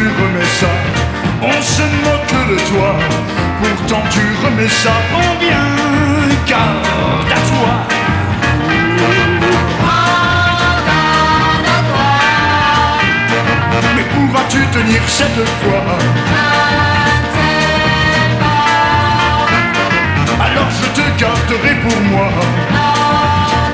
remets ça, on se moque de toi. Pourtant tu remets ça, prends bien garde à toi. Mais pourras-tu tenir cette fois? Alors je te garderai pour moi.